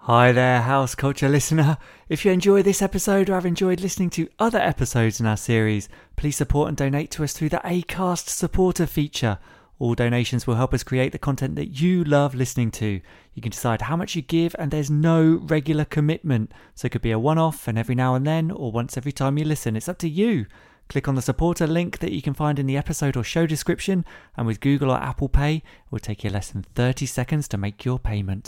Hi there, House Culture listener. If you enjoy this episode or have enjoyed listening to other episodes in our series, please support and donate to us through the Acast supporter feature. All donations will help us create the content that you love listening to. You can decide how much you give and there's no regular commitment. So it could be a one-off and every now and then or once every time you listen. It's up to you. Click on the supporter link that you can find in the episode or show description, and with Google or Apple Pay, it will take you less than 30 seconds to make your payment.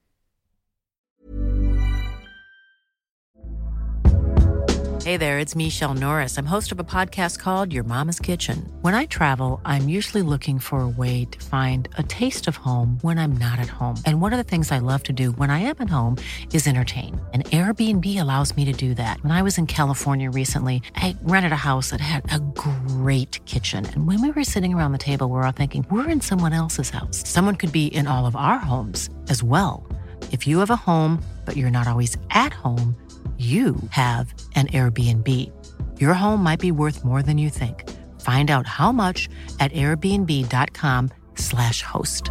Hey there, it's Michelle Norris. I'm host of a podcast called Your Mama's Kitchen. When I travel, I'm usually looking for a way to find a taste of home when I'm not at home. And one of the things I love to do when I am at home is entertain. And Airbnb allows me to do that. When I was in California recently, I rented a house that had a great kitchen. And when we were sitting around the table, we're all thinking, we're in someone else's house. Someone could be in all of our homes as well. If you have a home, but you're not always at home, you have an Airbnb. Your home might be worth more than you think. Find out how much at airbnb.com/host.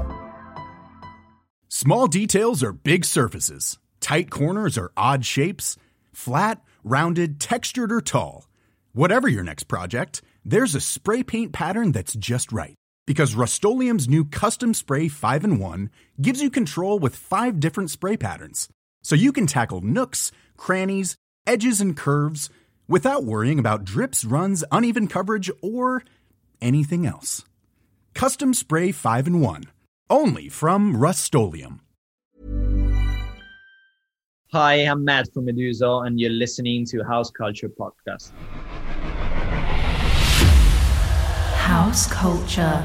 Small details are big surfaces. Tight corners are odd shapes. Flat, rounded, textured, or tall. Whatever your next project, there's a spray paint pattern that's just right. Because Rust-Oleum's new Custom Spray 5-in-1 gives you control with 5 different spray patterns. So you can tackle nooks, crannies, edges, and curves without worrying about drips, runs, uneven coverage, or anything else. Custom Spray 5-in-1. Only from Rust-Oleum. Hi, I'm Matt from Medusa, and you're listening to House Culture Podcast. House Culture.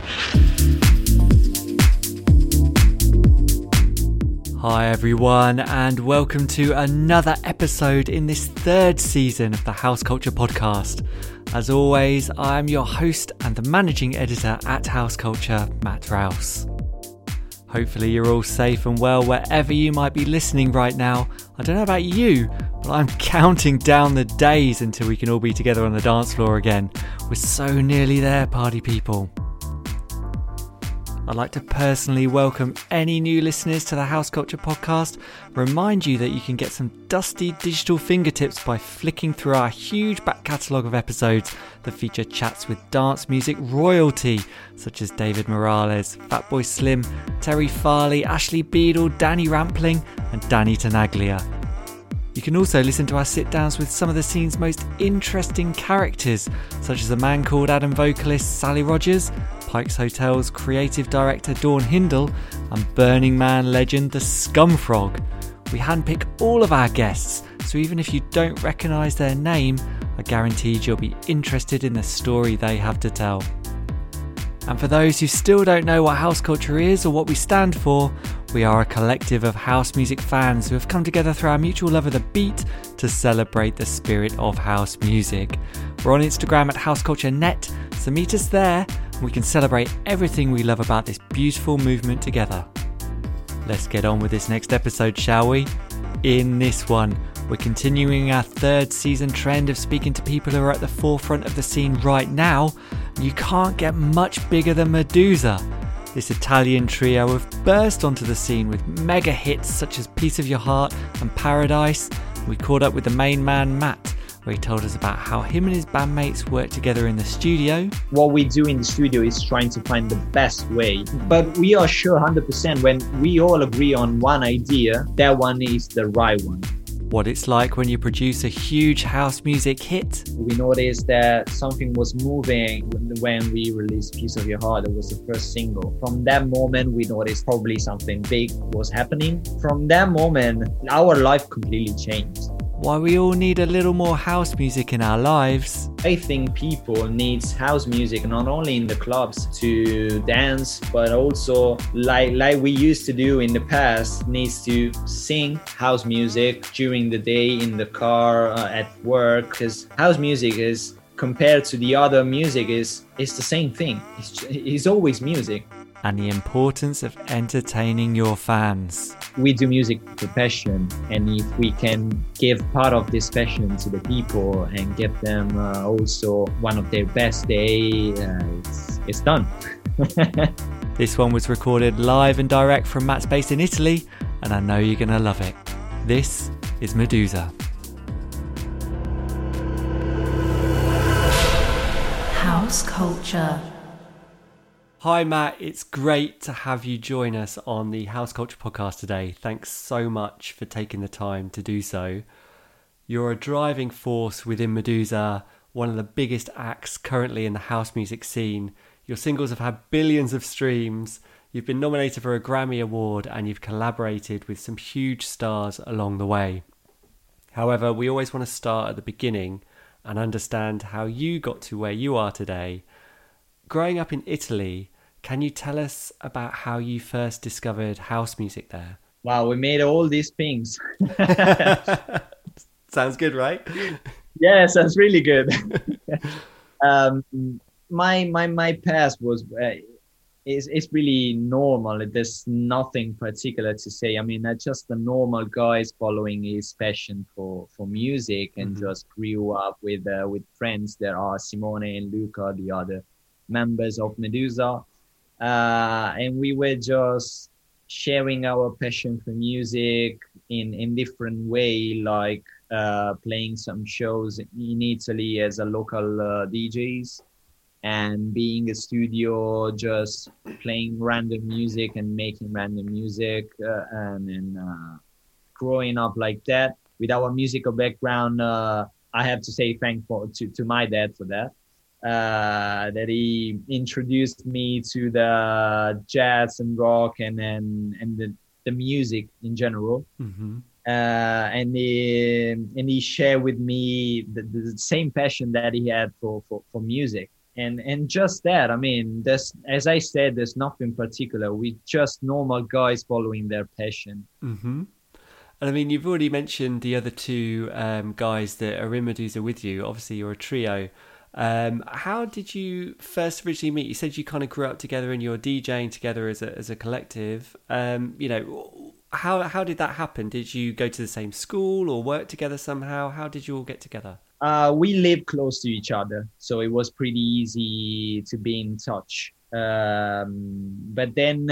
Hi everyone, and welcome to another episode in this third season of the House Culture Podcast. As always, I'm your host and the managing editor at House Culture, Matt Rouse. Hopefully you're all safe and well wherever you might be listening right now. I don't know about you, but I'm counting down the days until we can all be together on the dance floor again. We're so nearly there, party people. I'd like to personally welcome any new listeners to the House Culture Podcast. Remind you that you can get some dusty digital fingertips by flicking through our huge back catalogue of episodes that feature chats with dance music royalty, such as David Morales, Fatboy Slim, Terry Farley, Ashley Beadle, Danny Rampling, and Danny Tenaglia. You can also listen to our sit-downs with some of the scene's most interesting characters, such as a man called Adam vocalist Sally Rogers, Pike's Hotel's creative director Dawn Hindle, and Burning Man legend the Scumfrog. We handpick all of our guests, so even if you don't recognise their name, I guaranteed you'll be interested in the story they have to tell. And for those who still don't know what house culture is or what we stand for, we are a collective of house music fans who have come together through our mutual love of the beat to celebrate the spirit of house music. We're on Instagram at houseculturenet, so meet us there and we can celebrate everything we love about this beautiful movement together. Let's get on with this next episode, shall we? In this one, we're continuing our third season trend of speaking to people who are at the forefront of the scene right now. You can't get much bigger than Medusa. This Italian trio have burst onto the scene with mega hits such as Piece of Your Heart and Paradise. We caught up with the main man, Matt, where he told us about how him and his bandmates work together in the studio. What we do in the studio is trying to find the best way. But we are sure 100% when we all agree on one idea, that one is the right one. What it's like when you produce a huge house music hit. We noticed that something was moving when we released Piece of Your Heart. It was the first single. From that moment, we noticed probably something big was happening. From that moment, our life completely changed. Why we all need a little more house music in our lives. I think people need house music not only in the clubs to dance, but also like we used to do in the past, needs to sing house music during the day, in the car, at work, because house music is, compared to the other music, it's the same thing. It's always music. And the importance of entertaining your fans. We do music for passion, and if we can give part of this passion to the people and give them also one of their best days, it's done. This one was recorded live and direct from Matt's base in Italy, and I know you're going to love it. This is Medusa. House culture. Hi Matt, it's great to have you join us on the House Culture podcast today. Thanks so much for taking the time to do so. You're a driving force within Medusa, one of the biggest acts currently in the house music scene. Your singles have had billions of streams, you've been nominated for a Grammy Award, and you've collaborated with some huge stars along the way. However, we always want to start at the beginning and understand how you got to where you are today. Growing up in Italy, can you tell us about how you first discovered house music there? Wow, we made all these things. Sounds good, right? Yeah, sounds really good. My past was it's really normal. There's nothing particular to say. I mean, I'm just a normal guy following his passion for music, and just grew up with friends. There are Simone and Luca, the other members of Medusa, and we were just sharing our passion for music in different way, like playing some shows in Italy as a local DJs, and being a studio, just playing random music and making random music, and then growing up like that with our musical background. I have to say thankful to my dad for that. That he introduced me to the jazz and rock and the music in general. And he shared with me the same passion that he had for music. And just that, I mean, as I said, there's nothing particular. We just normal guys following their passion. And I mean, you've already mentioned the other two guys that are in Medusa with you. Obviously, you're a trio. How did you first originally meet? You said you kind of grew up together and you're DJing together as a collective. How did that happen? Did you go to the same school or work together somehow? How did you all get together? We live close to each other, so it was pretty easy to be in touch. But then,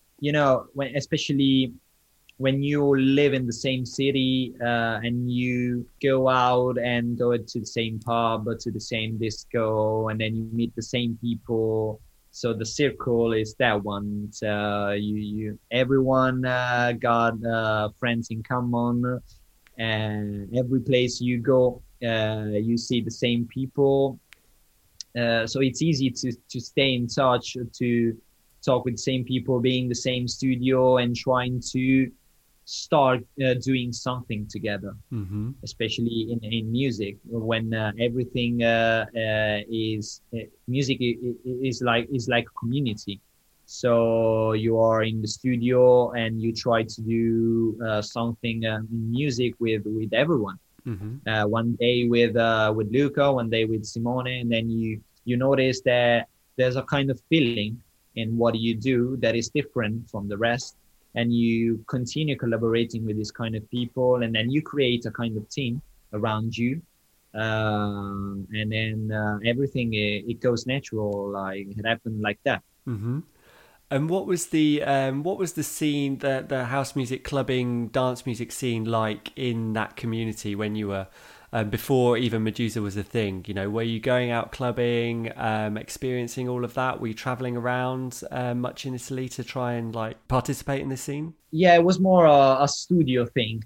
especially when you live in the same city, and you go out and go to the same pub or to the same disco, and then you meet the same people. So the circle is that one. So everyone got friends in common, and every place you go, you see the same people. So it's easy to stay in touch, to talk with the same people, being in the same studio, and trying to start doing something together, especially in music, when everything is music is like a community. So you are in the studio and you try to do something in music with everyone. One day with Luca, one day with Simone, and then you notice that there's a kind of feeling in what you do that is different from the rest. And you continue collaborating with these kind of people, and then you create a kind of team around you, and then everything it goes natural, like it happened like that. And what was the scene, the house music, clubbing, dance music scene like in that community when you were before even Medusa was a thing? You know, were you going out clubbing, experiencing all of that? Were you traveling around much in Italy to try and like participate in this scene? Yeah, it was more a studio thing.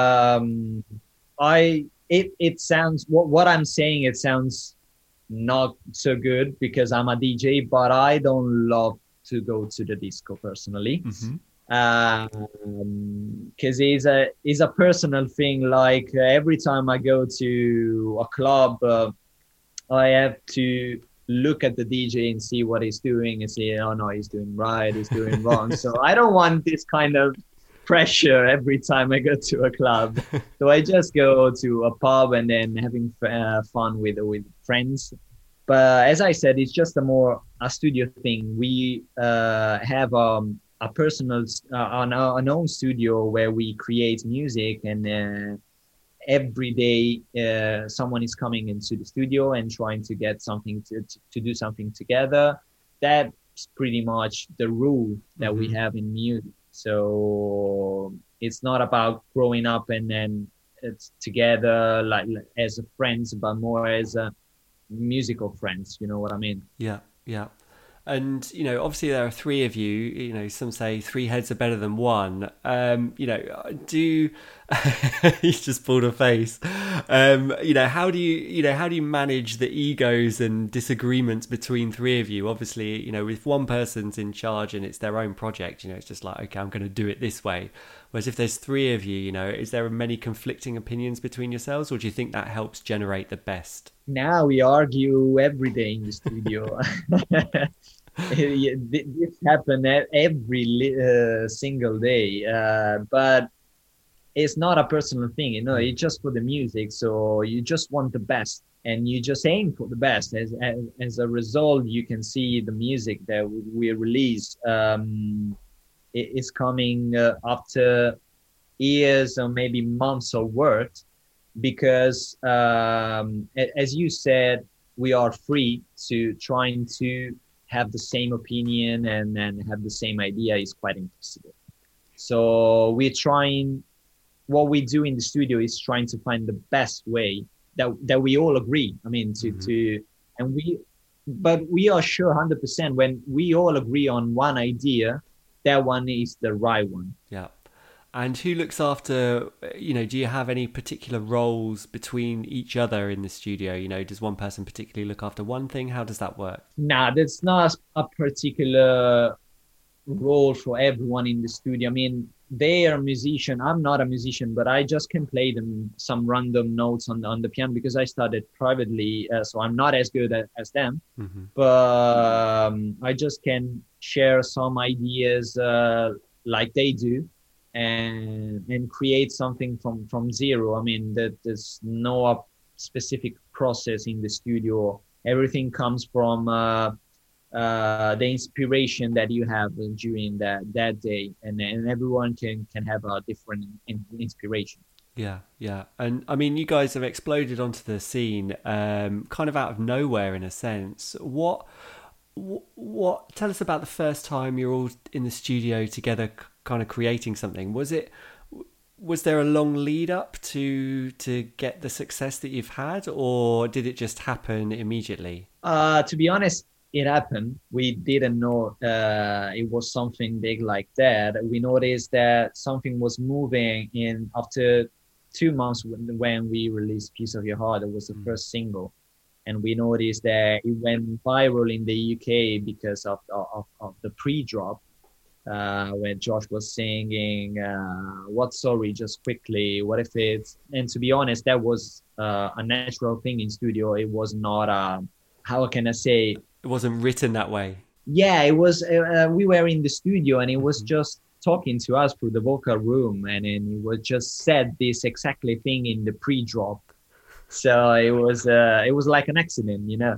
It sounds, what I'm saying, it sounds not so good because I'm a DJ, but I don't love to go to the disco personally. Because it's a personal thing. Like every time I go to a club, I have to look at the DJ and see what he's doing and say, oh no, he's doing right, he's doing wrong. So I don't want this kind of pressure every time I go to a club. So I just go to a pub and then having fun with friends. But as I said, it's just a studio thing. We have a personal, an own studio where we create music, and every day someone is coming into the studio and trying to get something to do something together. That's pretty much the rule that we have in music. So It's not about growing up and then it's together like as friends, but more as a musical friends. You know what I mean? Yeah, yeah. And, you know, obviously there are three of you, you know, some say three heads are better than one. You know, he's just pulled a face. You know, how do you manage the egos and disagreements between three of you? Obviously, you know, if one person's in charge and it's their own project, you know, it's just like, okay, I'm going to do it this way. Whereas if there's three of you, you know, is there many conflicting opinions between yourselves, or do you think that helps generate the best? Now we argue every day in the studio. This happens every single day, but it's not a personal thing, you know. It's just for the music, so you just want the best and you just aim for the best. As a result, you can see the music that we release is coming after years or maybe months of work, because as you said, we are free to trying to have the same opinion and have the same idea is quite impossible. So we're trying, what we do in the studio is trying to find the best way that we all agree. I mean, but we are sure 100% when we all agree on one idea, that one is the right one. Yeah. And who looks after, you know, do you have any particular roles between each other in the studio? You know, does one person particularly look after one thing? How does that work? Nah, that's not a particular role for everyone in the studio. I mean, they are a musician. I'm not a musician, but I just can play them some random notes on the piano because I studied privately, so I'm not as good as them. Mm-hmm. But I just can share some ideas like they do. And create something from zero. I mean, that there's no specific process in the studio. Everything comes from the inspiration that you have during that day, and everyone can have a different inspiration. Yeah. And I mean, you guys have exploded onto the scene kind of out of nowhere in a sense. What tell us about the first time you're all in the studio together kind of creating something. Was there a long lead up to get the success that you've had, or did it just happen immediately? To be honest, it happened. We didn't know it was something big like that. We noticed that something was moving in after 2 months when we released Piece of Your Heart. It was the first single. And we noticed that it went viral in the UK because of the pre-drop, when Josh was singing, "What Sorry, Just Quickly, What If It's..." And to be honest, that was a natural thing in studio. It was not, how can I say? It wasn't written that way. Yeah, it was, we were in the studio and it was just talking to us through the vocal room. And then it was just said this exactly thing in the pre-drop. So it was like an accident, you know.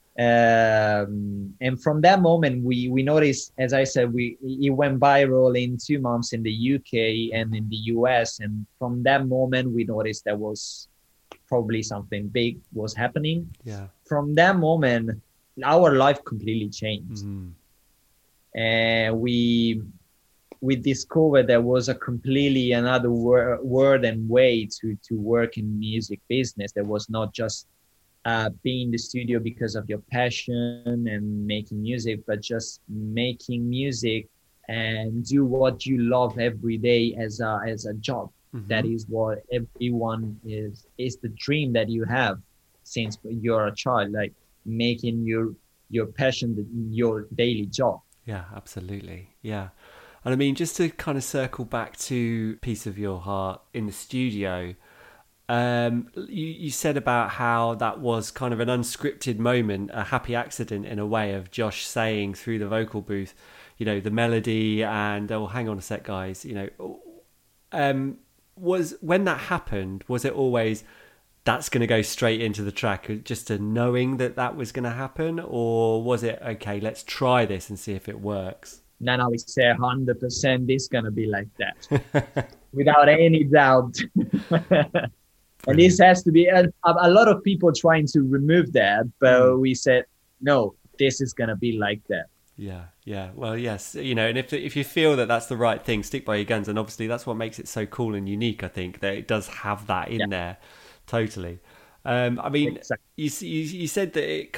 And from that moment, we noticed, as I said, it went viral in 2 months in the UK and in the US. And from that moment, we noticed there was probably something big was happening. Yeah. From that moment, our life completely changed. Mm-hmm. And we discovered there was a completely another word and way to work in music business. There was not just being in the studio because of your passion and making music, but just making music and do what you love every day as a job. Mm-hmm. That is what everyone is the dream that you have since you're a child, like making your passion your daily job. Yeah, absolutely. Yeah. And I mean, just to kind of circle back to Piece of Your Heart in the studio, you said about how that was kind of an unscripted moment, a happy accident in a way, of Josh saying through the vocal booth, you know, the melody and, oh, hang on a sec, guys, you know, was when that happened, was it always that's going to go straight into the track, just a knowing that was going to happen, or was it, okay, let's try this and see if it works? No, we say 100% it's going to be like that without any doubt. And this has to be a lot of people trying to remove that, but we said, no, this is going to be like that. Yeah. Well, yes, and if you feel that that's the right thing, stick by your guns. And obviously that's what makes it so cool and unique. I think that it does have that in there, totally. I mean, Exactly. you said that it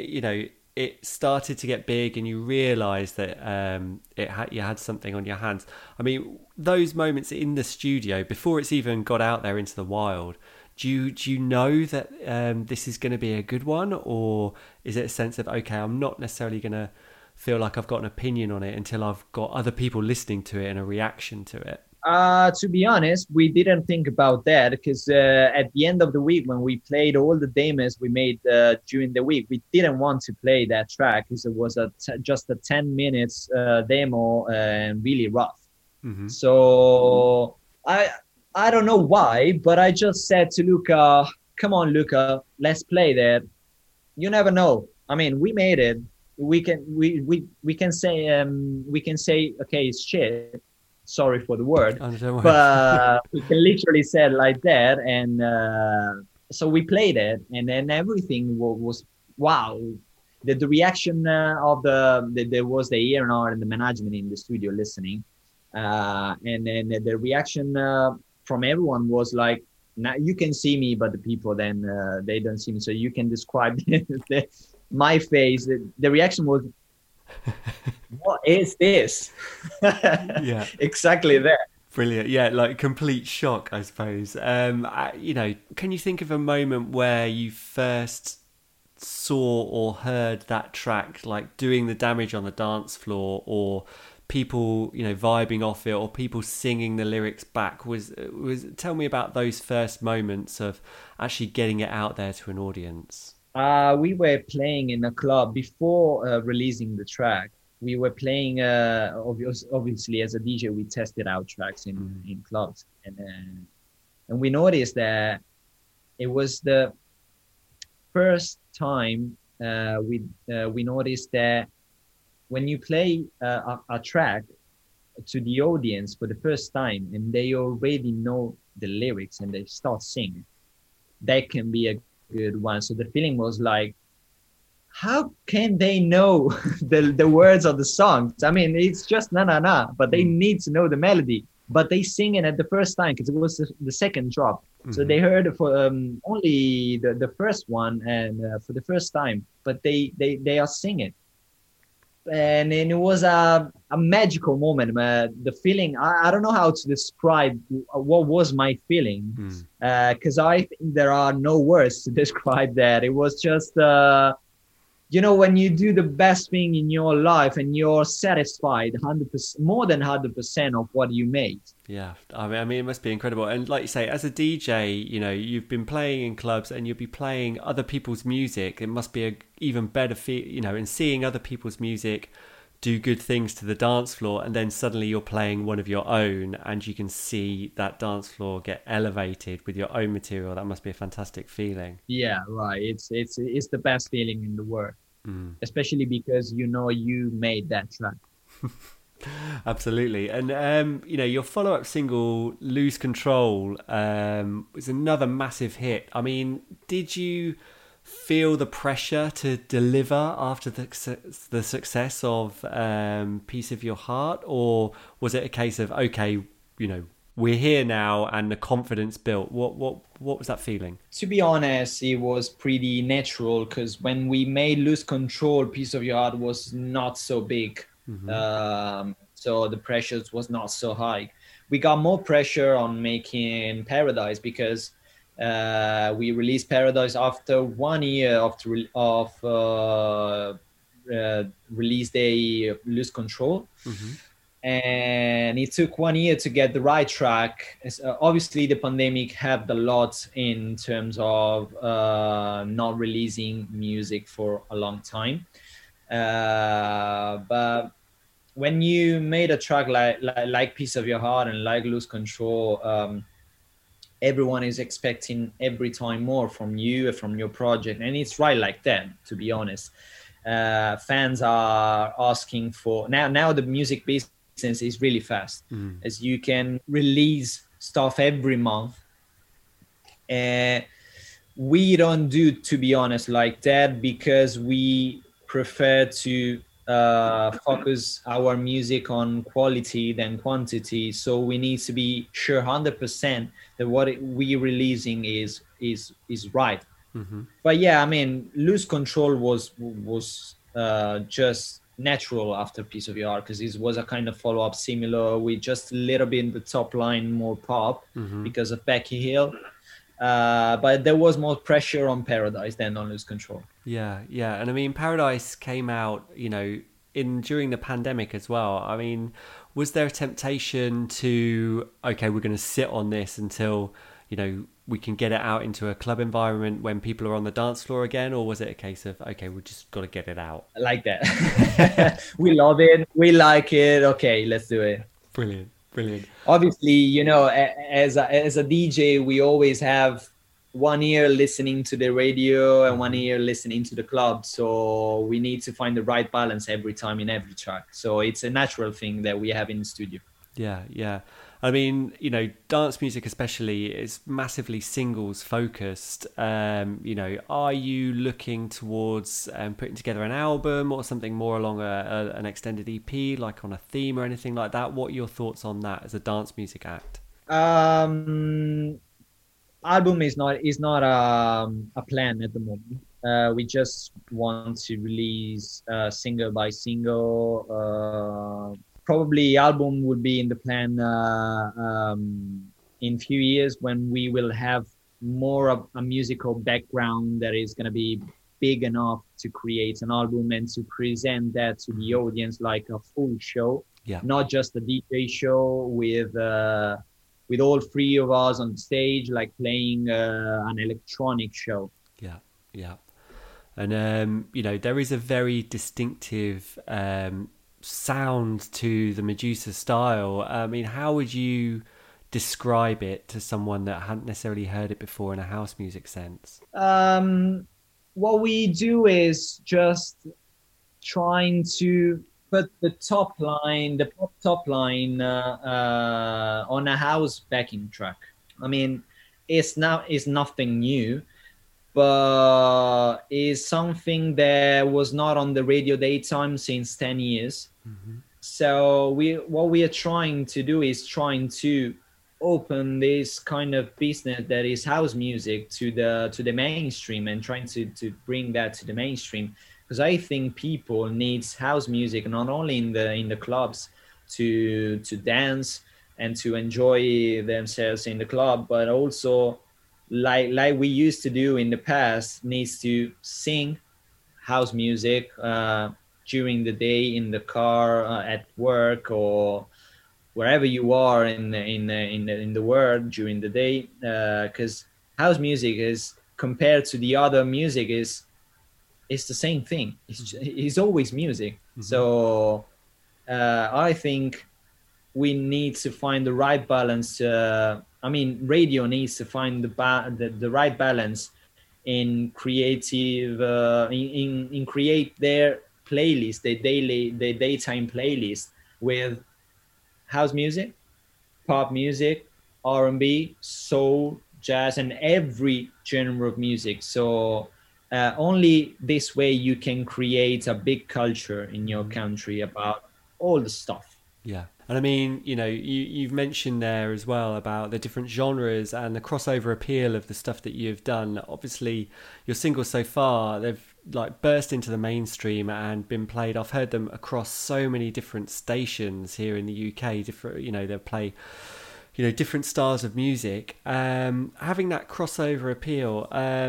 it started to get big, and you realised that you had something on your hands. I mean, those moments in the studio before it's even got out there into the wild. Do you know that this is going to be a good one, or is it a sense of, okay, I'm not necessarily going to feel like I've got an opinion on it until I've got other people listening to it and a reaction to it? To be honest, we didn't think about that because at the end of the week, when we played all the demos we made during the week, we didn't want to play that track because it was just a 10 minutes demo and really rough. Mm-hmm. So I don't know why, but I just said to Luca, come on, Luca, let's play that. You never know. I mean, we made it. We can say okay, it's shit. Sorry for the word, but we can literally say it like that. And so we played it, and then everything was wow. The reaction of there was the A&R and the management in the studio listening, and then the reaction from everyone was like, now you can see me, but the people then they don't see me. So you can describe my face. The reaction was, what is this? Yeah, exactly that. Brilliant. Yeah, like complete shock, I suppose. Can you think of a moment where you first saw or heard that track, like doing the damage on the dance floor, or people vibing off it, or people singing the lyrics back? Was tell me about those first moments of actually getting it out there to an audience. We were playing in a club before releasing the track. We were playing obviously as a DJ. We tested out tracks in clubs, and we noticed that it was the first time we noticed that when you play a track to the audience for the first time and they already know the lyrics and they start singing, that can be a good one. So the feeling was like, how can they know the words of the songs? I mean, it's just na na na, but they need to know the melody. But they sing it at the first time because it was the second drop. Mm-hmm. So they heard it for only the first one and for the first time, but they are singing. And it was a magical moment. The feeling, I don't know how to describe what was my feeling, because I think there are no words to describe that. It was just, when you do the best thing in your life and you're satisfied 100%, more than 100% of what you made. Yeah, I mean, it must be incredible. And like you say, as a DJ, you've been playing in clubs and you'll be playing other people's music. It must be a even better feel, and seeing other people's music do good things to the dance floor, and then suddenly you're playing one of your own and you can see that dance floor get elevated with your own material. That must be a fantastic feeling. Yeah, right. It's the best feeling in the world, especially because you made that track. Absolutely. And your follow-up single Lose Control was another massive hit. I mean, did you feel the pressure to deliver after the success of Piece of Your Heart, or was it a case of, okay, we're here now and the confidence built? What was that feeling? To be honest, it was pretty natural because when we made Lose Control, Piece of Your Heart was not so big. So the pressure was not so high. We got more pressure on making Paradise because we released Paradise after 1 year of release day Lose Control. And it took 1 year to get the right track. Obviously, the pandemic helped a lot in terms of not releasing music for a long time. But when you made a track like Piece of Your Heart and like Lose Control, everyone is expecting every time more from you, from your project. And it's right like that, to be honest. Fans are asking for... Now the music business is really fast, as you can release stuff every month. We don't do, to be honest, like that, because we prefer to focus our music on quality than quantity. So we need to be sure 100% that what we releasing is right. But yeah, I mean, Lose Control was just natural after Piece of Your Heart, because it was a kind of follow-up similar with just a little bit in the top line more pop because of Becky Hill. But there was more pressure on Paradise than on Lose Control. Yeah, yeah. And I mean, Paradise came out, during the pandemic as well. I mean, was there a temptation to, okay, we're going to sit on this until, we can get it out into a club environment when people are on the dance floor again? Or was it a case of, okay, we just got to get it out? Like that. We love it. We like it. Okay, let's do it. Brilliant. Obviously, as a DJ, we always have one ear listening to the radio and one ear listening to the club. So we need to find the right balance every time in every track. So it's a natural thing that we have in the studio. Yeah. I mean, dance music especially is massively singles focused. Are you looking towards putting together an album or something more along an extended EP, like on a theme or anything like that? What are your thoughts on that as a dance music act? Album is not a plan at the moment. We just want to release single by single. Probably album would be in the plan in few years, when we will have more of a musical background that is going to be big enough to create an album and to present that to the audience like a full show, not just a DJ show with all three of us on stage, like playing an electronic show. Yeah. And, there is a very distinctive sound to the Medusa style. I mean, how would you describe it to someone that hadn't necessarily heard it before in a house music sense? What we do is just trying to put the pop top line on a house backing track. I mean, it's nothing new, but is something that was not on the radio daytime since 10 years. So what we are trying to do is trying to open this kind of business that is house music to the mainstream, and trying to bring that to the mainstream, because I think people needs house music not only in the clubs to dance and to enjoy themselves in the club, but also like we used to do in the past, needs to sing house music during the day, in the car, at work, or wherever you are in the world during the day, because house music is, compared to the other music, is the same thing. It's always music. So I think we need to find the right balance. Radio needs to find the right balance in creative in create their playlist, their daytime playlist, with house music, pop music, R&B, soul, jazz, and every genre of music. So only this way you can create a big culture in your country about all the stuff. Yeah. And I mean, you've mentioned there as well about the different genres and the crossover appeal of the stuff that you've done. Obviously, your singles so far, they've like burst into the mainstream and been played. I've heard them across so many different stations here in the UK. They'll play, different styles of music. Having that crossover appeal,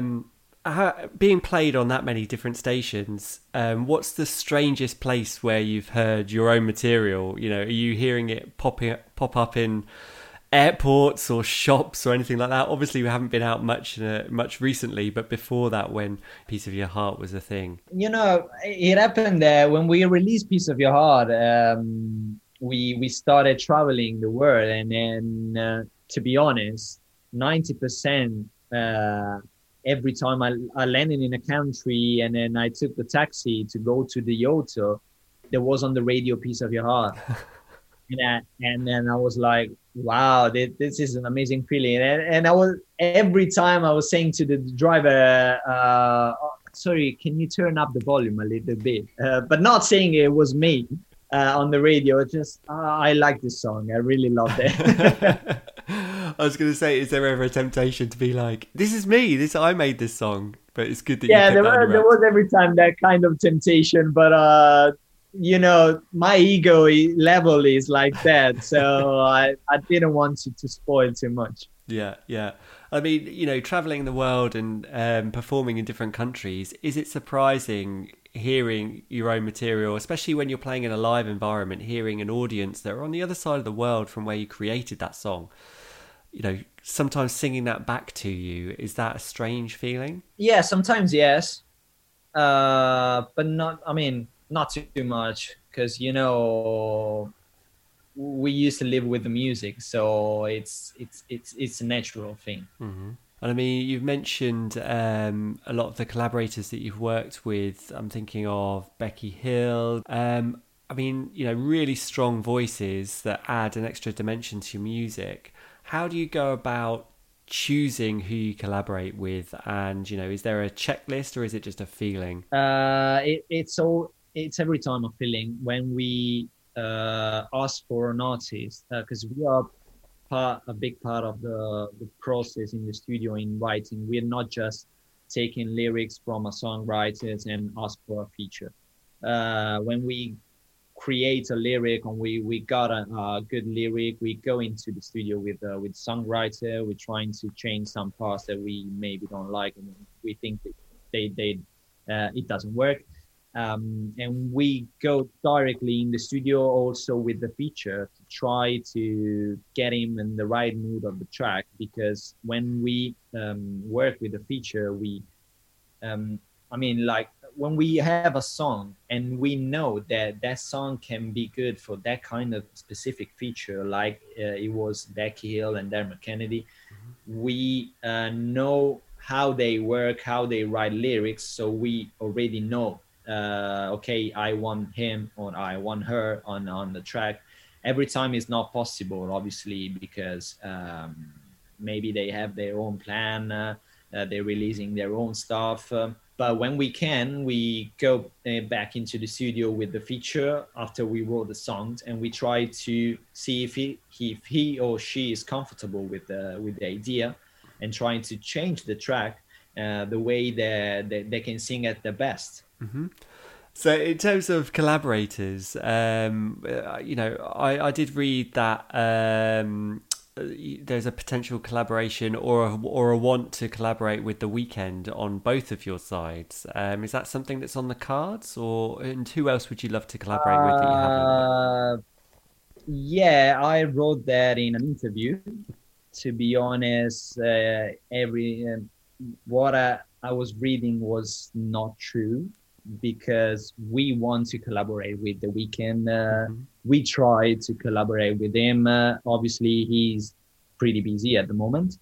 being played on that many different stations, what's the strangest place where you've heard your own material? Are you hearing it pop up in airports or shops or anything like that? Obviously, we haven't been out much recently, but before that, when Piece of Your Heart was a thing. It happened when we released Piece of Your Heart. We started traveling the world, and then to be honest, 90%. Every time I landed in a country and then I took the taxi to go to the hotel, there was on the radio Piece of Your Heart. And then I was like, wow, this is an amazing feeling. And I was, every time I was saying to the driver, sorry, can you turn up the volume a little bit? But not saying it was me on the radio. Just I like this song. I really loved it. I was going to say, is there ever a temptation to be like, this is me, I made this song? But it's good that Yeah, you kept that on your there wraps. was every time that kind of temptation, but my ego level is like that, so I didn't want to spoil too much. Yeah, yeah. I mean, traveling the world and performing in different countries, is it surprising hearing your own material, especially when you're playing in a live environment, hearing an audience that are on the other side of the world from where you created that song? Sometimes singing that back to you, is that a strange feeling? Yeah, sometimes yes, but not. I mean, not too much, because we used to live with the music, so it's a natural thing. Mm-hmm. And I mean, you've mentioned a lot of the collaborators that you've worked with. I'm thinking of Becky Hill. I mean, really strong voices that add an extra dimension to your music. How do you go about choosing who you collaborate with? And, is there a checklist or is it just a feeling? It's every time a feeling when we ask for an artist, because we are a big part of the process in the studio in writing. We're not just taking lyrics from a songwriters and ask for a feature. When we create a lyric and we got a good lyric, we go into the studio with songwriter. We're trying to change some parts that we maybe don't like, and we think that it doesn't work. And we go directly in the studio also with the feature to try to get him in the right mood of the track, because when we work with the feature, when we have a song and we know that song can be good for that kind of specific feature, like it was Becky Hill and Dermot Kennedy, we know how they work, how they write lyrics, so we already know, okay, I want him or I want her on the track. Every time it's not possible, obviously, because maybe they have their own plan, they're releasing their own stuff. But when we can, we go back into the studio with the feature after we wrote the songs, and we try to see if he or she is comfortable with the idea, and trying to change the track the way that they can sing at the best. Mm-hmm. So in terms of collaborators, I did read that there's a potential collaboration or a want to collaborate with The Weeknd on both of your sides. Is that something that's on the cards, and who else would you love to collaborate with that you haven't? Yeah, I wrote that in an interview. To be honest, what I was reading was not true, because we want to collaborate with The Weeknd. We try to collaborate with him. Obviously, he's pretty busy at the moment.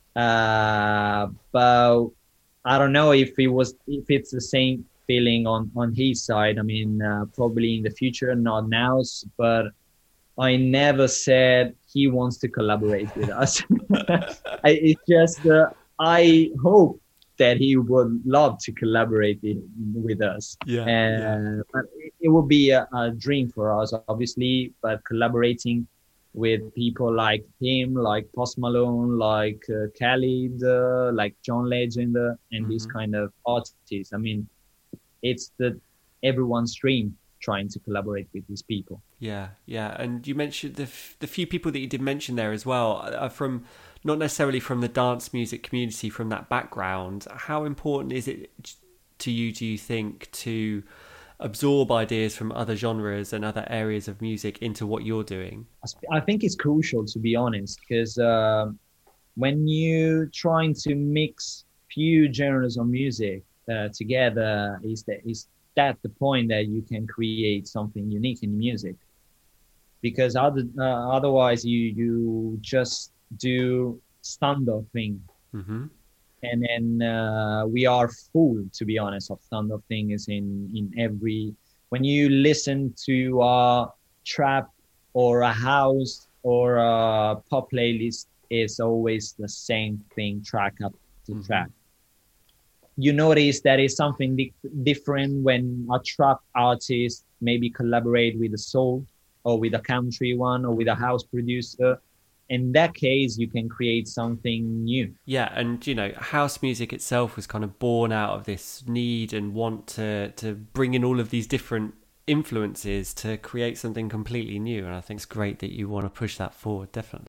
But I don't know if it's the same feeling on his side. I mean, probably in the future, not now. But I never said he wants to collaborate with us. It's just I hope that he would love to collaborate with us. But it would be a dream for us, obviously. But collaborating with people like him, like Post Malone, like Khalid, like John Legend, and these kind of artists. I mean, it's everyone's dream, trying to collaborate with these people. Yeah. And you mentioned the few people that you did mention there as well are from, not necessarily from the dance music community, from that background. How important is it to you, do you think, to absorb ideas from other genres and other areas of music into what you're doing? I think it's crucial, to be honest, because when you're trying to mix few genres of music together, is that the point that you can create something unique in music? Because otherwise you just do standard thing. Mm-hmm. And then we are full, to be honest, of standard things in every. When you listen to a trap or a house or a pop playlist, it's always the same thing, track after track. you notice that is something different when a trap artist maybe collaborate with a soul or with a country one or with a house producer. In that case, you can create something new. Yeah, and house music itself was kind of born out of this need and want to bring in all of these different influences to create something completely new. And I think it's great that you want to push that forward, definitely.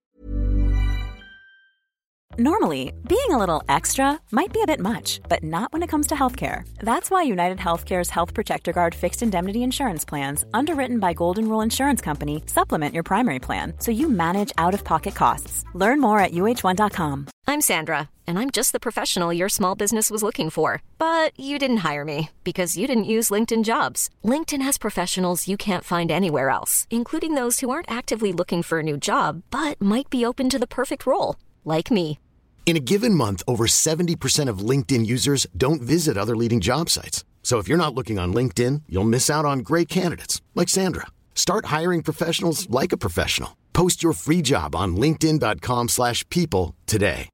Normally, being a little extra might be a bit much, but not when it comes to healthcare. That's why United Healthcare's Health Protector Guard fixed indemnity insurance plans, underwritten by Golden Rule Insurance Company, supplement your primary plan so you manage out-of-pocket costs. Learn more at uh1.com. I'm Sandra, and I'm just the professional your small business was looking for. But you didn't hire me because you didn't use LinkedIn Jobs. LinkedIn has professionals you can't find anywhere else, including those who aren't actively looking for a new job, but might be open to the perfect role, like me. In a given month, over 70% of LinkedIn users don't visit other leading job sites. So if you're not looking on LinkedIn, you'll miss out on great candidates like Sandra. Start hiring professionals like a professional. Post your free job on linkedin.com/people today.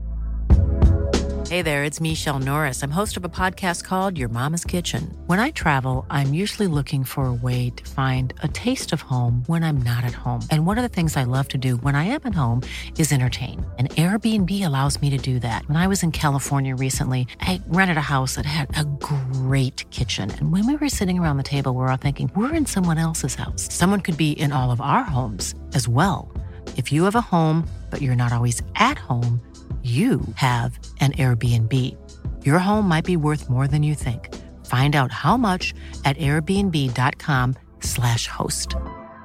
Hey there, it's Michelle Norris. I'm host of a podcast called Your Mama's Kitchen. When I travel, I'm usually looking for a way to find a taste of home when I'm not at home. And one of the things I love to do when I am at home is entertain. And Airbnb allows me to do that. When I was in California recently, I rented a house that had a great kitchen. And when we were sitting around the table, we're all thinking, we're in someone else's house. Someone could be in all of our homes as well. If you have a home, but you're not always at home, you have an Airbnb. Your home might be worth more than you think. Find out how much at airbnb.com/host.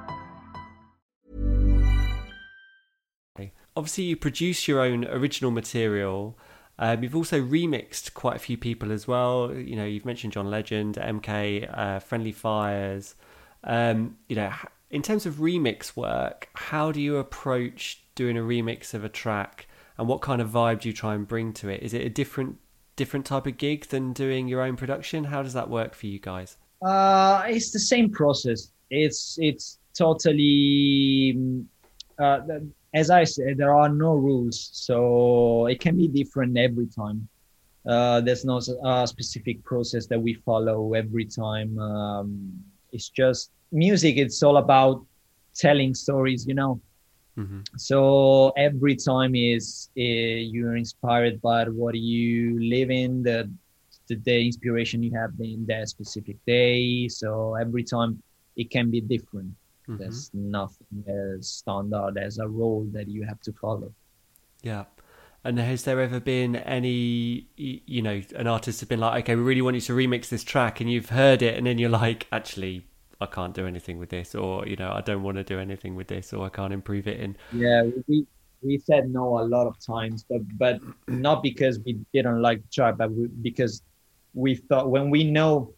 Obviously, you produce your own original material. You've also remixed quite a few people as well. You've mentioned John Legend, MK, Friendly Fires. In terms of remix work, how do you approach doing a remix of a track? And what kind of vibe do you try and bring to it? Is it a different type of gig than doing your own production? How does that work for you guys? It's the same process. It's totally, as I said, there are no rules. So it can be different every time. There's no specific process that we follow every time. It's just music. It's all about telling stories, Mm-hmm. So every time you're inspired by what you live in, the inspiration you have in that specific day. So every time it can be different. Mm-hmm. There's nothing as standard as a role that you have to follow. Yeah. And has there ever been any, an artist has been like, okay, we really want you to remix this track, and you've heard it, and then you're like, actually, I can't do anything with this, or I don't want to do anything with this, or I can't improve it in. Yeah, we said no a lot of times, but not because we didn't like the track, but because we thought when we know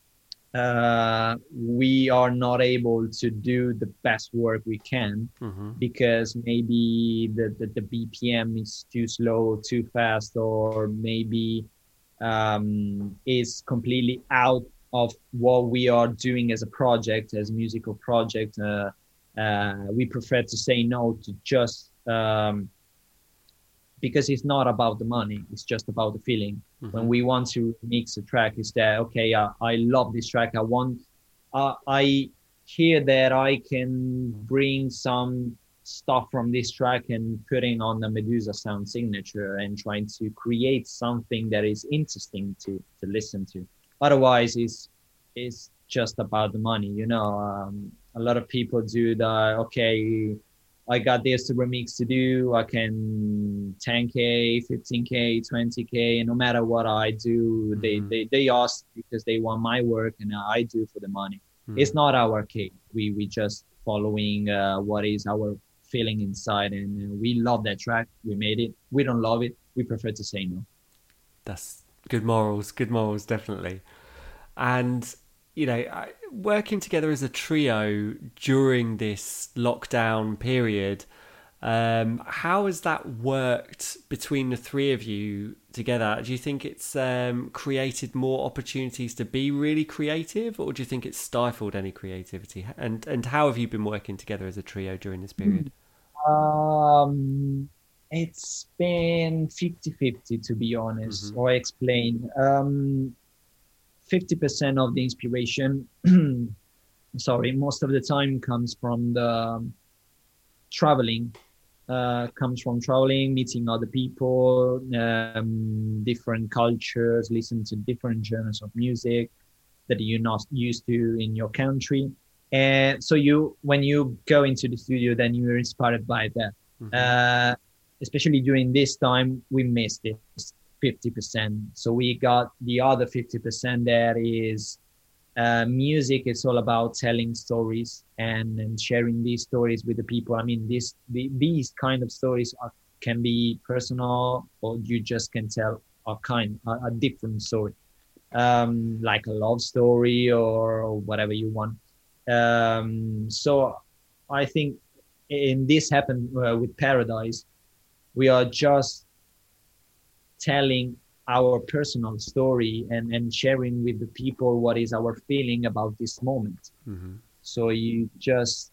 we are not able to do the best work we can, mm-hmm. because maybe the BPM is too slow, too fast, or maybe is completely out of what we are doing as a project, as a musical project. We prefer to say no to just because it's not about the money, it's just about the feeling. Mm-hmm. When we want to mix a track, is that okay, I love this track, I hear that I can bring some stuff from this track and putting on the Medusa sound signature and trying to create something that is interesting to listen to. Otherwise, it's just about the money, a lot of people do okay, I got this to remix to do, I can 10K, 15K, 20K, and no matter what I do, mm-hmm. they ask because they want my work, and I do for the money. Mm-hmm. It's not our case. We just following what is our feeling inside, and we love that track. We made it. We don't love it. We prefer to say no. That's good morals, definitely. And working together as a trio during this lockdown period, how has that worked between the three of you together? Do you think it's created more opportunities to be really creative, or do you think it's stifled any creativity? And how have you been working together as a trio during this period? It's been 50-50, to be honest. Or explain. 50% of the inspiration, most of the time comes from the traveling. Comes from traveling, meeting other people, different cultures, listen to different genres of music that you're not used to in your country. And so when you go into the studio, then you're inspired by that. Especially during this time, we missed it 50%. So we got the other 50% that is music. It's all about telling stories and sharing these stories with the people. I mean, these kind of stories can be personal, or you just can tell a different story, like a love story or whatever you want. So I think in this happened with Paradise, we are just telling our personal story and sharing with the people what is our feeling about this moment. So you just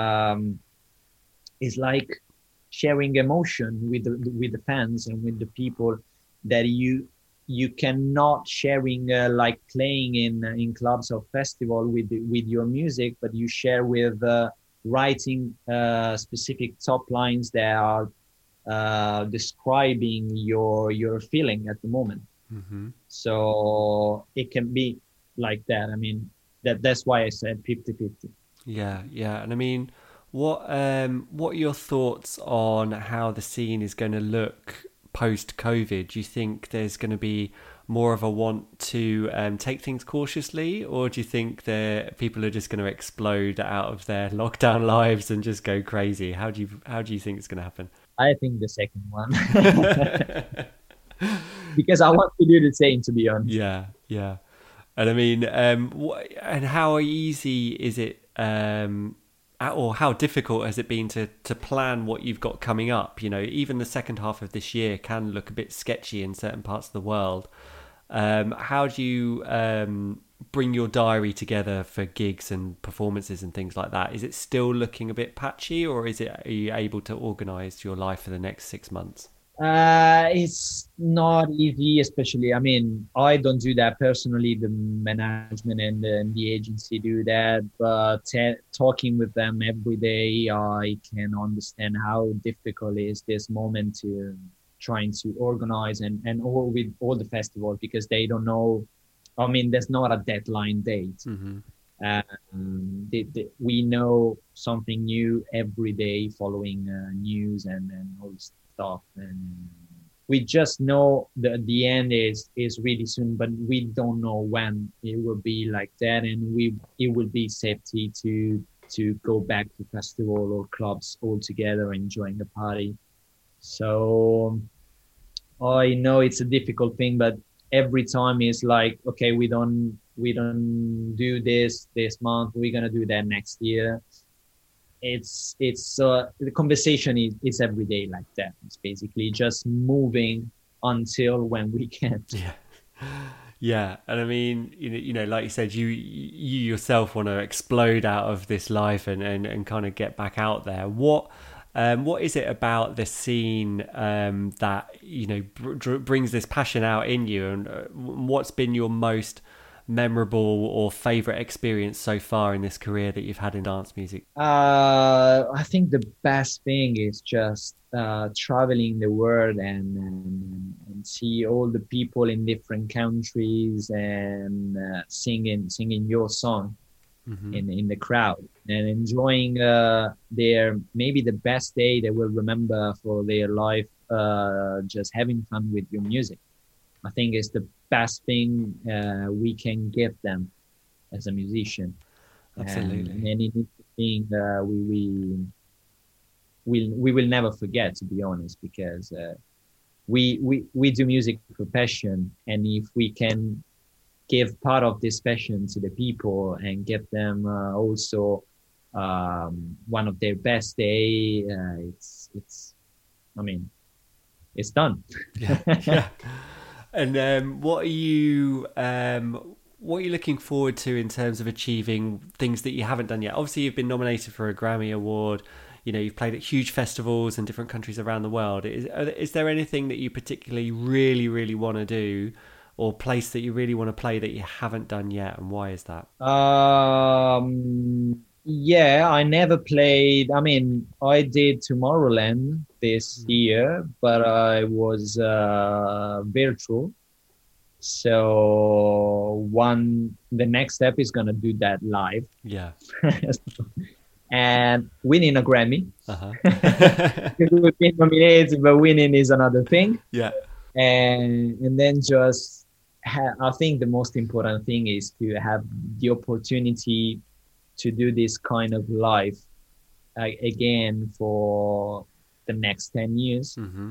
it's like sharing emotion with the fans and with the people that you cannot sharing like playing in clubs or festival with your music, but you share with writing specific top lines that are describing your feeling at the moment. So it can be like that. I mean, that's why I said 50-50. Yeah. And I mean, what are your thoughts on how the scene is going to look post-COVID? Do you think there's going to be more of a want to take things cautiously, or do you think that people are just going to explode out of their lockdown lives and just go crazy? How do you think it's going to happen? I think the second one. Because I want to do the same, to be honest. Yeah. And I mean, and how easy is it, or how difficult has it been to plan what you've got coming up? You know, even the second half of this year can look a bit sketchy in certain parts of the world. How do you bring your diary together for gigs and performances and things like that? Is it still looking a bit patchy, or are you able to organise your life for the next 6 months? It's not easy, especially, I mean, I don't do that personally. The management and the agency do that, but talking with them every day, I can understand how difficult is this moment to trying to organize and all with all the festivals, because they don't know. I mean, there's not a deadline date. We know something new every day, following news and all this stuff, and we just know that the end is really soon, but we don't know when it will be like that, and it will be safety to go back to festival or clubs all together enjoying the party. So I know it's a difficult thing, but every time is like, okay, we don't do this month, we're gonna do that next year. It's the conversation is every day like that. It's basically just moving until when we can. Yeah. And I mean, you know, like you said, you yourself want to explode out of this life and kind of get back out there. What is it about the scene that, you know, brings this passion out in you, and what's been your most memorable or favorite experience so far in this career that you've had in dance music? I think the best thing is just traveling the world and see all the people in different countries and singing your song in the crowd and enjoying their maybe the best day they will remember for their life, just having fun with your music. I think it's the best thing we can give them as a musician. Absolutely. And it is the thing we will never forget, to be honest, because we do music for passion, and if we can give part of this passion to the people and give them also one of their best day, it's I mean, it's done. Yeah. And what are you looking forward to in terms of achieving things that you haven't done yet? Obviously, you've been nominated for a Grammy Award. you've played at huge festivals in different countries around the world. Is there anything that you particularly really, really want to do, or place that you really want to play that you haven't done yet, and why is that? Yeah, I never played. I mean, I did Tomorrowland this year, but I was virtual. So the next step is gonna do that live. Yeah. And winning a Grammy. Uh-huh. We've been nominated, but winning is another thing. Yeah. And then just I think the most important thing is to have the opportunity to do this kind of life again for the next 10 years. Mm-hmm.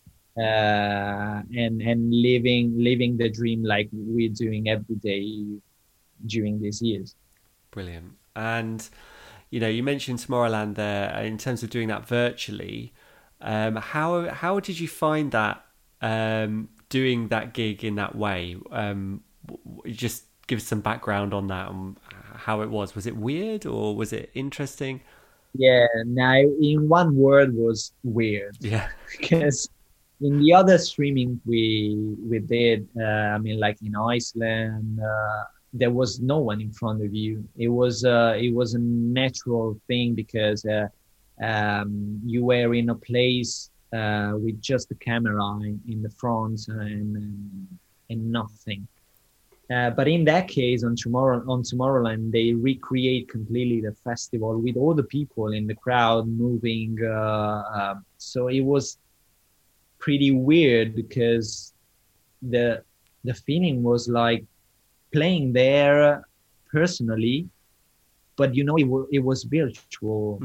And living the dream like we're doing every day during these years. Brilliant. And you mentioned Tomorrowland there in terms of doing that virtually. How did you find that doing that gig in that way? Just give us some background on that and how it was. Was it weird or was it interesting? Yeah, now in one word was weird. Yeah. Because in the other streaming we did, I mean, like in Iceland, there was no one in front of you. It was a natural thing because you were in a place with just the camera in the front and nothing. But in that case, on Tomorrowland, they recreate completely the festival with all the people in the crowd moving. So it was pretty weird because the feeling was like playing there personally, but it was virtual.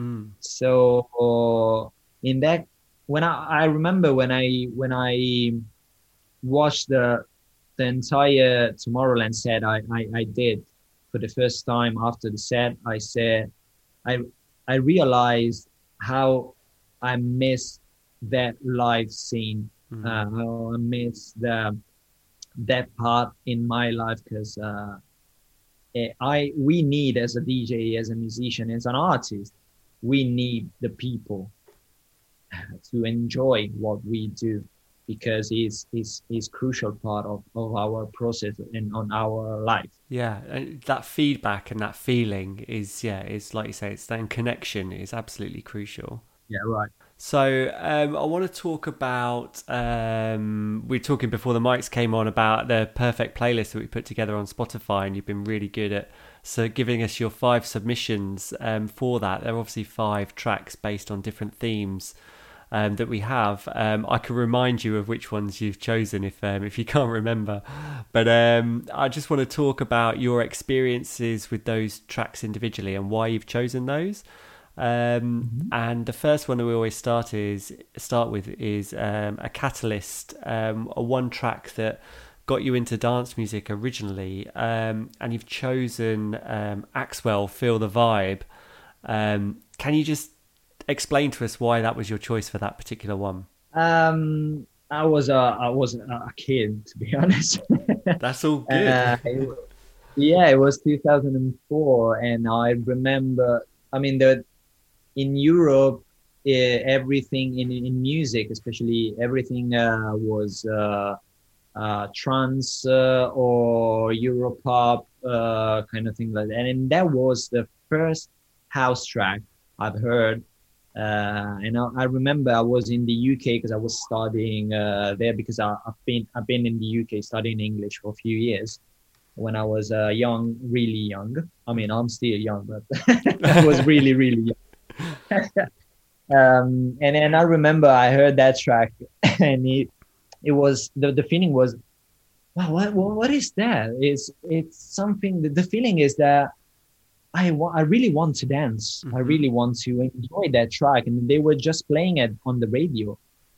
So in that, when I remember when I watched the entire Tomorrowland set, I did for the first time after the set, I said I realized how I miss that live scene. How I miss that part in my life, because we need, as a DJ, as a musician, as an artist, we need the people to enjoy what we do, because it's crucial part of our process and on our life. Yeah, and that feedback and that feeling is like you say, it's that connection is absolutely crucial. Yeah, right. So I want to talk about, we were talking before the mics came on about the perfect playlist that we put together on Spotify, and you've been really good at giving us your 5 submissions for that. There are obviously 5 tracks based on different themes that we have. I can remind you of which ones you've chosen if you can't remember. But I just want to talk about your experiences with those tracks individually and why you've chosen those. And the first one that we always start with is a catalyst, a one track that got you into dance music originally, and you've chosen Axwell, Feel the Vibe. Can you just explain to us why that was your choice for that particular one? I was a kid, to be honest. That's all good. It was 2004, and I remember, I mean, in Europe, everything in music, especially everything was trance or Europop kind of thing like that. And that was the first house track I've heard. And I remember I was in the UK because I was studying there, because I've been in the UK studying English for a few years when I was young, really young. I mean, I'm still young, but I was really, really young. And then I remember I heard that track, and it was the feeling was, wow, what is that? It's something. The feeling is that I really want to dance. I really want to enjoy that track, and they were just playing it on the radio.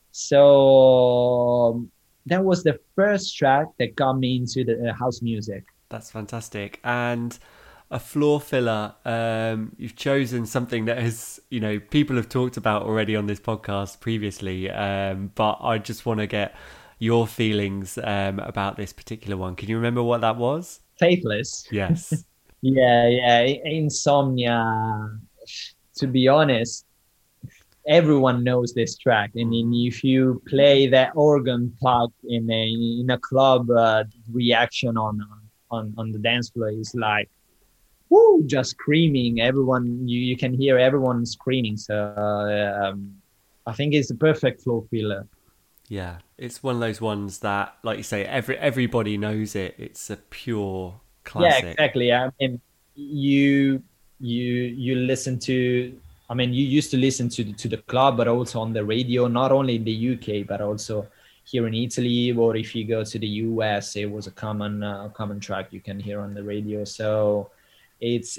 So that was the first track that got me into the house music. That's fantastic. And a floor filler, you've chosen something that has, people have talked about already on this podcast previously, but I just want to get your feelings about this particular one. Can you remember what that was? Faithless. Yes. Yeah. Insomnia. To be honest, everyone knows this track. And if you play that organ part in a club, reaction on the dance floor is like, woo, just screaming. Everyone, you can hear everyone screaming. So I think it's a perfect floor filler. Yeah, it's one of those ones that, like you say, everybody knows it. It's a pure classic. Yeah, exactly. I mean, you listen to. I mean, you used to listen to the club, but also on the radio, not only in the UK, but also here in Italy, or if you go to the US, it was a common track you can hear on the radio. So it's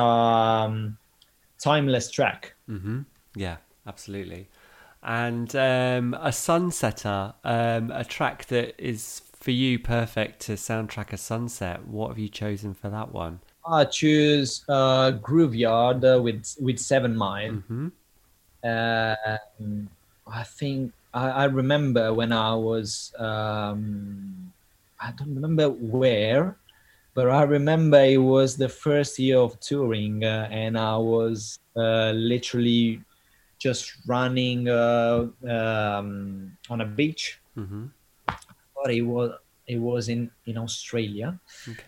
timeless track. Mm-hmm. Yeah, absolutely. And a Sunsetter, a track that is for you perfect to soundtrack a sunset. What have you chosen for that one? I choose Grooveyard with 7 Mile. Mm-hmm. I think I remember when I was I don't remember where, but I remember it was the first year of touring, and I was literally just running on a beach. Mm-hmm. But it was in Australia. Okay.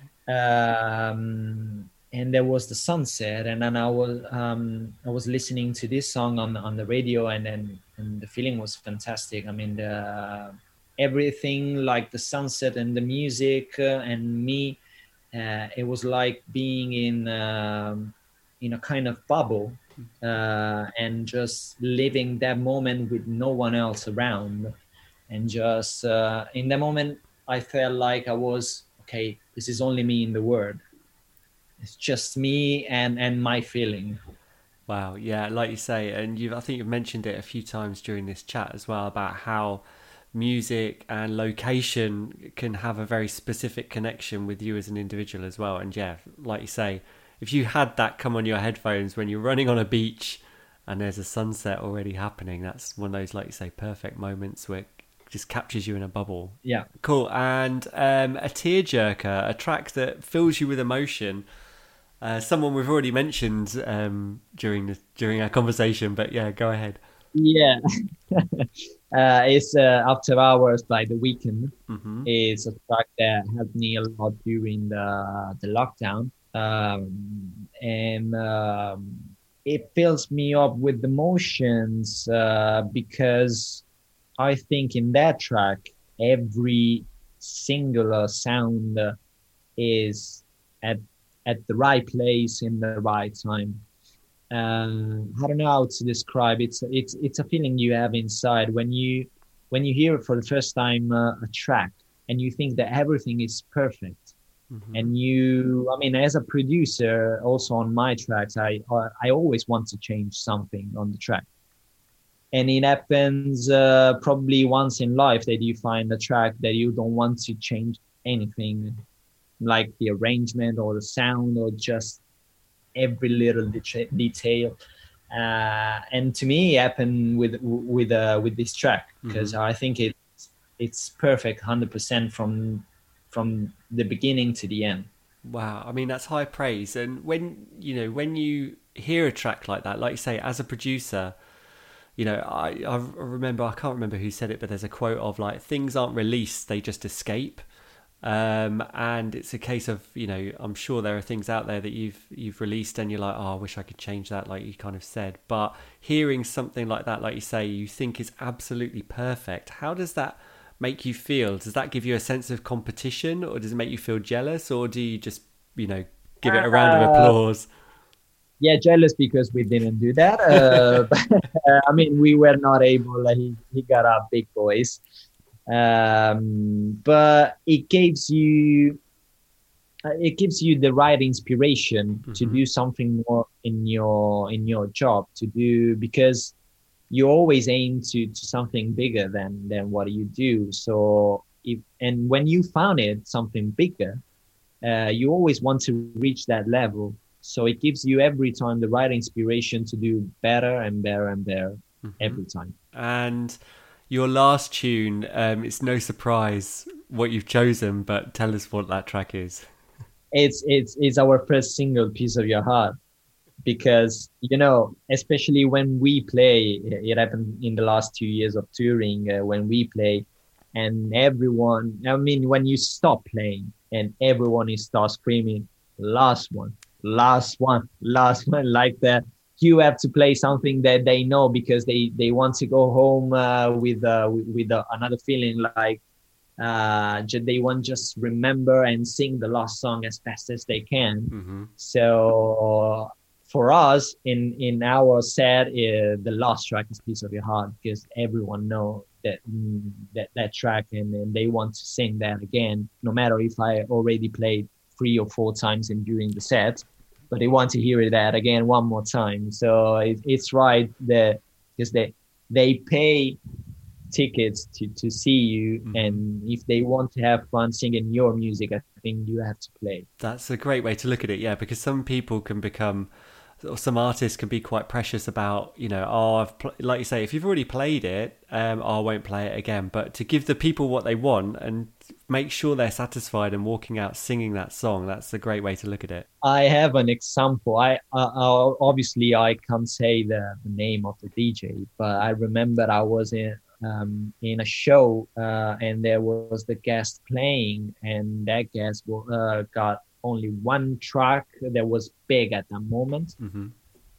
And there was the sunset, and then I was listening to this song on the radio, and the feeling was fantastic. I mean, everything, like the sunset and the music and me, it was like being in a kind of bubble, and just living that moment with no one else around, and just in the moment I felt like I was okay. This is only me in the world. It's just me and my feeling. Wow, yeah, like you say, and I think you've mentioned it a few times during this chat as well about how music and location can have a very specific connection with you as an individual as well. And yeah, like you say, if you had that come on your headphones when you're running on a beach and there's a sunset already happening, that's one of those, like you say, perfect moments where it just captures you in a bubble. Yeah. Cool. And a tearjerker, a track that fills you with emotion. Someone we've already mentioned during our conversation, but yeah, go ahead. Yeah, it's After Hours by The Weeknd. Mm-hmm. It's a track that helped me a lot during the lockdown, and it fills me up with emotions because I think in that track every singular sound is at the right place in the right time. I don't know how to describe it. It's a feeling you have inside when you hear for the first time a track and you think that everything is perfect. Mm-hmm. And I mean, as a producer, also on my tracks, I always want to change something on the track. And it happens probably once in life that you find a track that you don't want to change anything, like the arrangement or the sound or just every little detail. And to me, it happened with this track, because I think it's perfect 100% from the beginning to the end. Wow, I mean, that's high praise. And when you hear a track like that, like you say, as a producer, I remember, I can't remember who said it, but there's a quote of like, things aren't released, they just escape. And it's a case of, I'm sure there are things out there that you've released and you're like, oh, I wish I could change that, like you kind of said. But hearing something like that, like you say, you think is absolutely perfect. How does that make you feel? Does that give you a sense of competition, or does it make you feel jealous, or do you just, give it a round of applause? Yeah, jealous because we didn't do that. I mean, we were not able. He got our big boys. But it gives you the right inspiration to do something more in your job to do, because you always aim to something bigger than what you do. So and when you found something bigger, you always want to reach that level. So it gives you every time the right inspiration to do better and better and better every time. And your last tune, it's no surprise what you've chosen, but tell us what that track is. It's our first single, Piece of Your Heart. because, especially when we play, it happened in the last 2 years of touring, when we play and when you stop playing and everyone starts screaming, last one, last one, last one, like that. You have to play something that they know because they want to go home with another feeling, like they want just remember and sing the last song as fast as they can. Mm-hmm. So for us in our set, the last track is Piece of Your Heart, because everyone know that track, and they want to sing that again, no matter if I already played 3 or 4 times during the set, but they want to hear that again one more time. So it's right that because they pay tickets to see you, mm-hmm. and if they want to have fun singing your music, I think you have to play. That's a great way to look at it, yeah, because some people can become, or some artists can be quite precious about, like you say, if you've already played it, I won't play it again. But to give the people what they want and make sure they're satisfied and walking out singing that song, that's a great way to look at it. I have an example. I obviously I can't say the name of the DJ, but I remember I was in a show and there was the guest playing, and that guest got only one track that was big at that moment. Mm-hmm.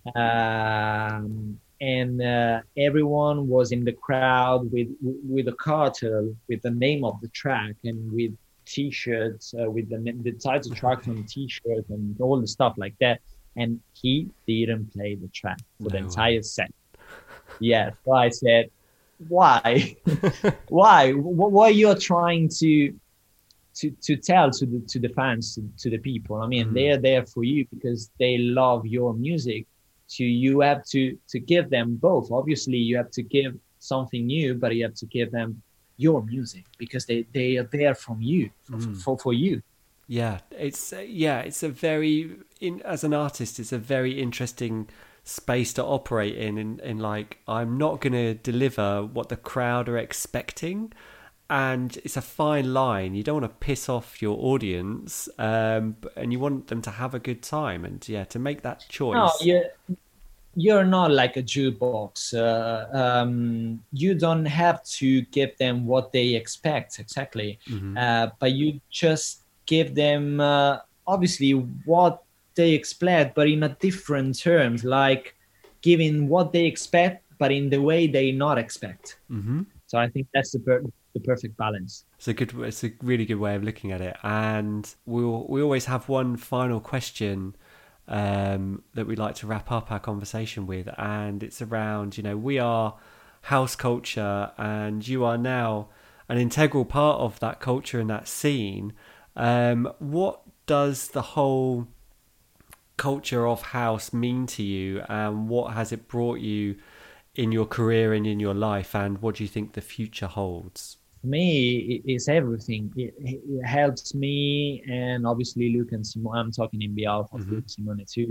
And everyone was in the crowd with a cartel with the name of the track and with t-shirts with the title track on the t-shirt and all the stuff like that, and he didn't play the track for the entire set. Yeah, so I said, why? Why? What you're trying to tell to the fans, to the people? I mean, they're there for you because they love your music. So you have to give them both. Obviously, you have to give something new, but you have to give them your music because they are there from you for you. Yeah, it's a very as an artist, it's a very interesting space to operate in like, I'm not going to deliver what the crowd are expecting, and it's a fine line. You don't want to piss off your audience, and you want them to have a good time, and to make that choice. No, you're not like a jukebox. You don't have to give them what they expect exactly, but you just give them obviously what they expect, but in a different terms, like giving what they expect, but in the way they not expect. Mm-hmm. So I think that's the perfect balance. It's a really good way of looking at it. And we always have one final question that we like to wrap up our conversation with, and it's around, we are house culture, and you are now an integral part of that culture and that scene. What does the whole culture of house mean to you, and what has it brought you in your career and in your life, and what do you think the future holds? For me, it's everything. It helps me, and obviously Luke and Simone, I'm talking in behalf of Luke and Simone too,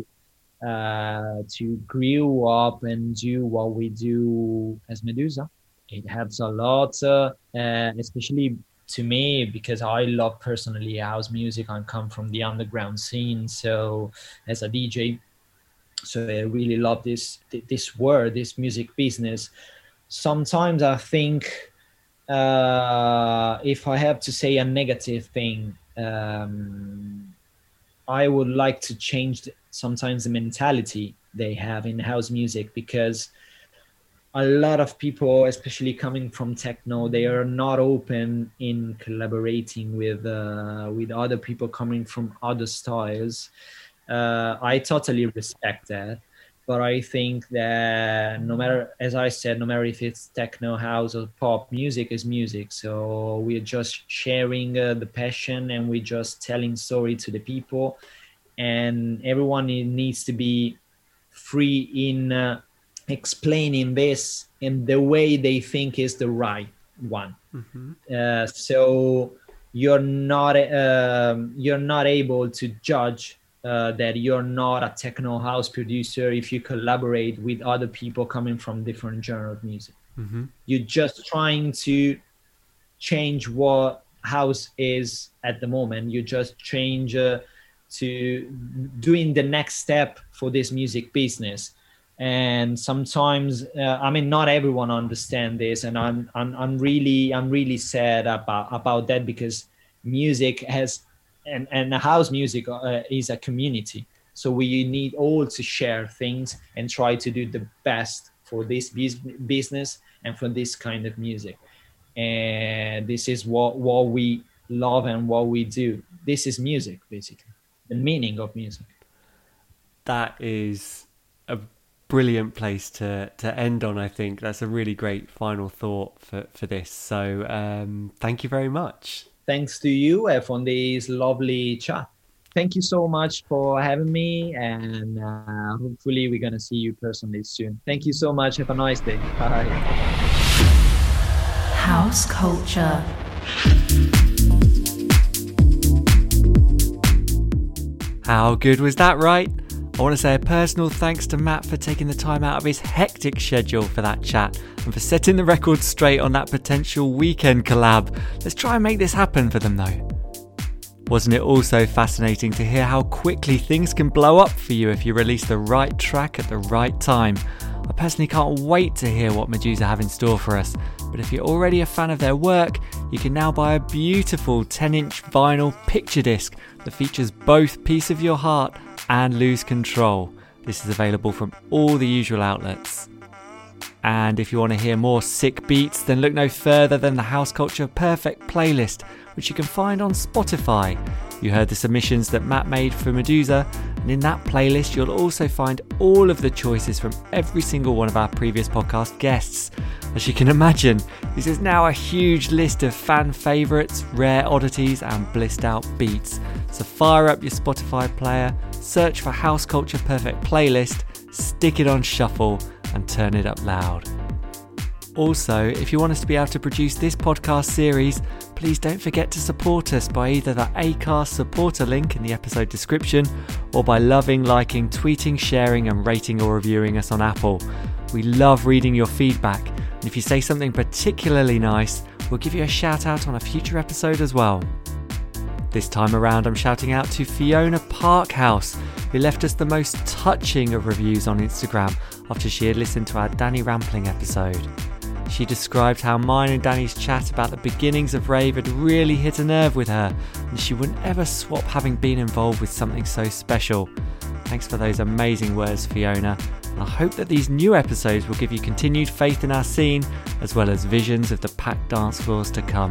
to grow up and do what we do as Medusa. It helps a lot, especially to me, because I love personally house music. I come from the underground scene, so as a DJ, so I really love this word, this music business. Sometimes I think if I have to say a negative thing, I would like to change sometimes the mentality they have in house music, because a lot of people, especially coming from techno, they are not open in collaborating with other people coming from other styles. I totally respect that, but I think that no matter, as I said, no matter if it's techno, house, or pop, music is music. So we're just sharing the passion, and we're just telling story to the people, and everyone needs to be free in explaining this in the way they think is the right one. So you're not able to judge that you're not a techno house producer if you collaborate with other people coming from different genre of music. You're just trying to change what house is at the moment. You just change to doing the next step for this music business. And sometimes, not everyone understands this, and I'm really sad about that, because music has and house music is a community. So we need all to share things and try to do the best for this business and for this kind of music. And this is what we love and what we do. This is music, basically, the meaning of music. That is a brilliant place to end on, I think. That's a really great final thought for this. So thank you very much. Thanks to you for this lovely chat. Thank you so much for having me, and hopefully we're going to see you personally soon. Thank you so much. Have a nice day. Bye. House culture. How good was that, right? I want to say a personal thanks to Matt for taking the time out of his hectic schedule for that chat and for setting the record straight on that potential weekend collab. Let's try and make this happen for them though. Wasn't it also fascinating to hear how quickly things can blow up for you if you release the right track at the right time? I personally can't wait to hear what Meduza have in store for us, but if you're already a fan of their work, you can now buy a beautiful 10-inch vinyl picture disc that features both Piece of Your Heart and Lose Control. This is available from all the usual outlets. And if you want to hear more sick beats, then look no further than the House Culture Perfect playlist, which you can find on Spotify. You heard the submissions that Matt made for Meduza, and in that playlist you'll also find all of the choices from every single one of our previous podcast guests. As you can imagine, this is now a huge list of fan favourites, rare oddities and blissed out beats. So fire up your Spotify player, search for House Culture Perfect playlist, stick it on shuffle and turn it up loud. Also, if you want us to be able to produce this podcast series, please don't forget to support us by either the Acast supporter link in the episode description or by loving, liking, tweeting, sharing and rating or reviewing us on Apple. We love reading your feedback, and if you say something particularly nice, we'll give you a shout out on a future episode as well. This time around I'm shouting out to Fiona Parkhouse, who left us the most touching of reviews on Instagram after she had listened to our Danny Rampling episode. She described how mine and Danny's chat about the beginnings of rave had really hit a nerve with her, and she wouldn't ever swap having been involved with something so special. Thanks for those amazing words, Fiona, and I hope that these new episodes will give you continued faith in our scene, as well as visions of the packed dance floors to come.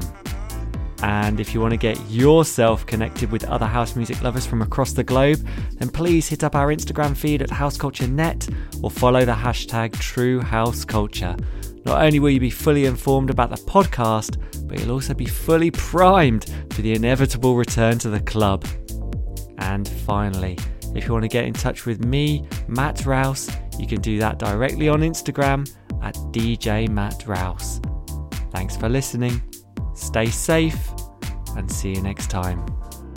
And if you want to get yourself connected with other house music lovers from across the globe, then please hit up our Instagram feed at HouseCultureNet or follow the hashtag #TrueHouseCulture. Not only will you be fully informed about the podcast, but you'll also be fully primed for the inevitable return to the club. And finally, if you want to get in touch with me, Matt Rouse, you can do that directly on Instagram at DJ Matt Rouse. Thanks for listening, stay safe, and see you next time.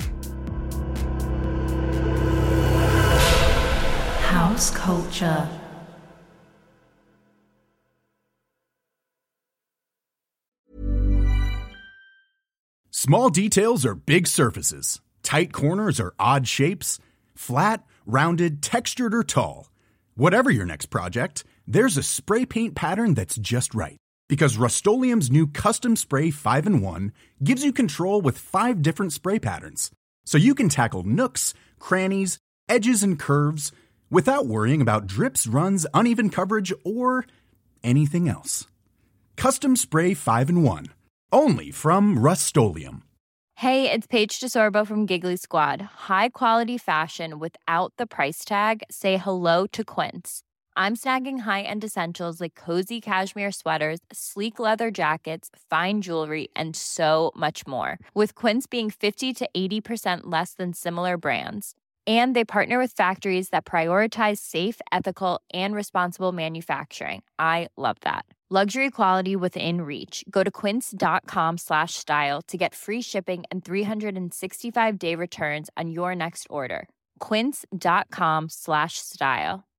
House culture. Small details are big surfaces. Tight corners are odd shapes. Flat, rounded, textured, or tall. Whatever your next project, there's a spray paint pattern that's just right. Because Rust-Oleum's new Custom Spray 5-in-1 gives you control with 5 different spray patterns. So you can tackle nooks, crannies, edges, and curves without worrying about drips, runs, uneven coverage, or anything else. Custom Spray 5-in-1. Only from Rust-Oleum. Hey, it's Paige DeSorbo from Giggly Squad. High quality fashion without the price tag. Say hello to Quince. I'm snagging high-end essentials like cozy cashmere sweaters, sleek leather jackets, fine jewelry, and so much more. With Quince being 50 to 80% less than similar brands. And they partner with factories that prioritize safe, ethical, and responsible manufacturing. I love that. Luxury quality within reach. Go to quince.com/style to get free shipping and 365-day returns on your next order. Quince.com/style.